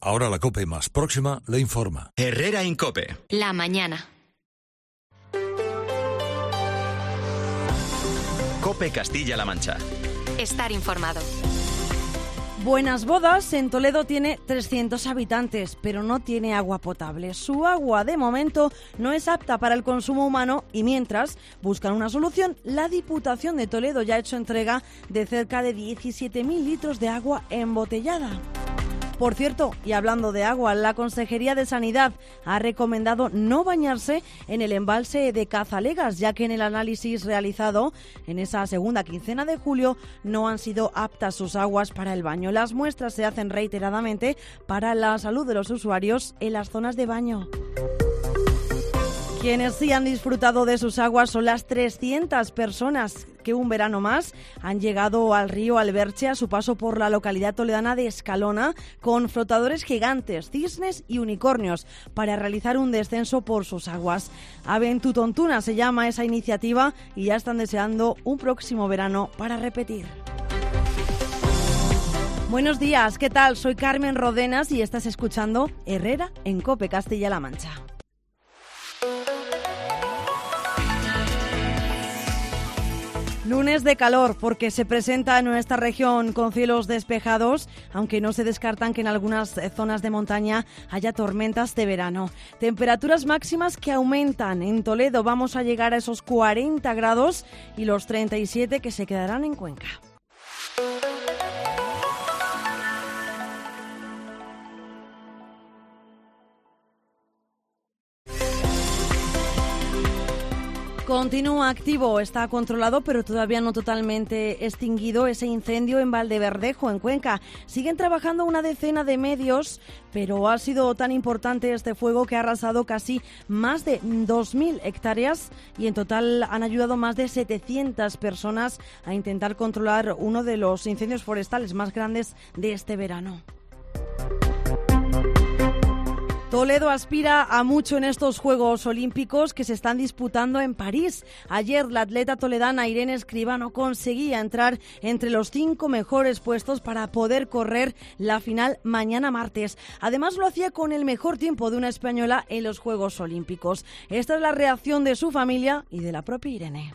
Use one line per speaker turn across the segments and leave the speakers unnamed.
Ahora la COPE más próxima le informa.
Herrera en COPE.
La mañana.
COPE Castilla-La Mancha.
Estar informado.
Buenas Bodas en Toledo tiene 300 habitantes, pero no tiene agua potable. Su agua, de momento, no es apta para el consumo humano y mientras buscan una solución, la Diputación de Toledo ya ha hecho entrega de cerca de 17.000 litros de agua embotellada. Por cierto, y hablando de agua, la Consejería de Sanidad ha recomendado no bañarse en el embalse de Cazalegas, ya que en el análisis realizado en esa segunda quincena de julio no han sido aptas sus aguas para el baño. Las muestras se hacen reiteradamente para la salud de los usuarios en las zonas de baño. Quienes sí han disfrutado de sus aguas son las 300 personas que un verano más han llegado al río Alberche a su paso por la localidad toledana de Escalona con flotadores gigantes, cisnes y unicornios para realizar un descenso por sus aguas. Aventutontuna se llama esa iniciativa y ya están deseando un próximo verano para repetir. Buenos días, ¿qué tal? Soy Carmen Rodenas y estás escuchando Herrera en COPE Castilla-La Mancha. Lunes de calor porque se presenta en nuestra región con cielos despejados, aunque no se descartan que en algunas zonas de montaña haya tormentas de verano. Temperaturas máximas que aumentan. En Toledo vamos a llegar a esos 40 grados y los 37 que se quedarán en Cuenca. Continúa activo, está controlado, pero todavía no totalmente extinguido ese incendio en Valdeverdejo, en Cuenca. Siguen trabajando una decena de medios, pero ha sido tan importante este fuego que ha arrasado casi más de 2.000 hectáreas y en total han ayudado más de 700 personas a intentar controlar uno de los incendios forestales más grandes de este verano. Toledo aspira a mucho en estos Juegos Olímpicos que se están disputando en París. Ayer la atleta toledana Irene Escribano conseguía entrar entre los 5 mejores puestos para poder correr la final mañana martes. Además lo hacía con el mejor tiempo de una española en los Juegos Olímpicos. Esta es la reacción de su familia y de la propia Irene.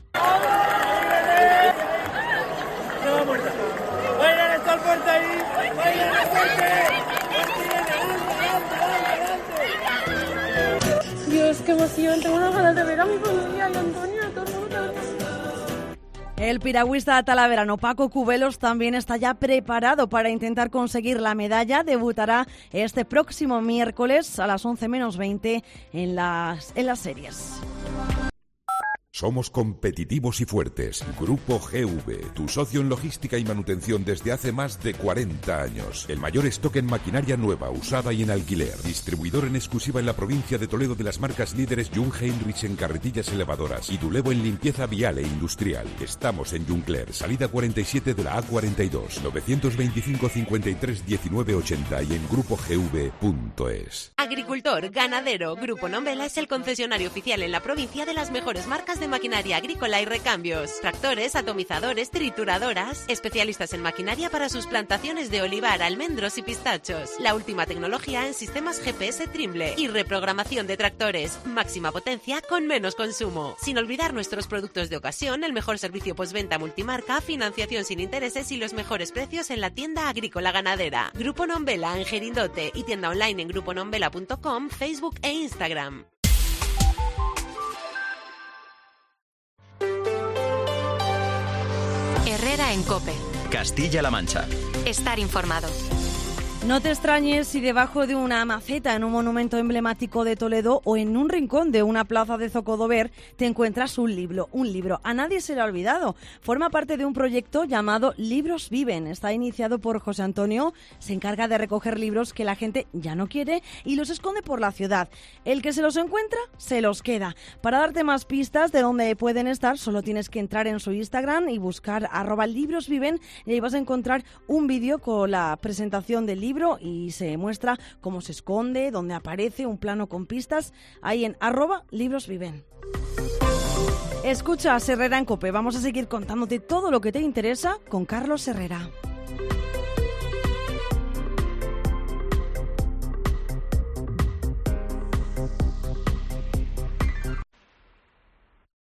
Dios, qué emoción, tengo unas ganas de ver a mi familia y a Antonio, a todo el mundo.
El piragüista talaverano Paco Cubelos también está ya preparado para intentar conseguir la medalla. Debutará este próximo miércoles a las 11 menos 20 en las series.
Somos competitivos y fuertes. Grupo GV, tu socio en logística y manutención desde hace más de 40 años. El mayor stock en maquinaria nueva, usada y en alquiler. Distribuidor en exclusiva en la provincia de Toledo de las marcas líderes Jung Heinrich en carretillas elevadoras y Dulevo en limpieza vial e industrial. Estamos en Juncler, salida 47 de la A42, 925 53 19 80 y en grupogv.es.
Agricultor, ganadero, Grupo Nombela es el concesionario oficial en la provincia de las mejores marcas de maquinaria agrícola y recambios, tractores, atomizadores, trituradoras, especialistas en maquinaria para sus plantaciones de olivar, almendros y pistachos, la última tecnología en sistemas GPS Trimble y reprogramación de tractores, máxima potencia con menos consumo. Sin olvidar nuestros productos de ocasión, el mejor servicio postventa multimarca, financiación sin intereses y los mejores precios en la tienda agrícola ganadera. Grupo Nombela en Gerindote y tienda online en gruponombela.com, Facebook e Instagram.
Herrera en COPE.
Castilla-La Mancha.
Estar informado.
No te extrañes si debajo de una maceta en un monumento emblemático de Toledo o en un rincón de una plaza de Zocodover te encuentras un libro. A nadie se le ha olvidado. Forma parte de un proyecto llamado Libros Viven. Está iniciado por José Antonio. Se encarga de recoger libros que la gente ya no quiere y los esconde por la ciudad. El que se los encuentra, se los queda. Para darte más pistas de dónde pueden estar, solo tienes que entrar en su Instagram y buscar @librosviven y ahí vas a encontrar un vídeo con la presentación del libro y se muestra cómo se esconde, dónde aparece, un plano con pistas, ahí en @librosviven. Escucha Herrera en COPE, vamos a seguir contándote todo lo que te interesa con Carlos Herrera.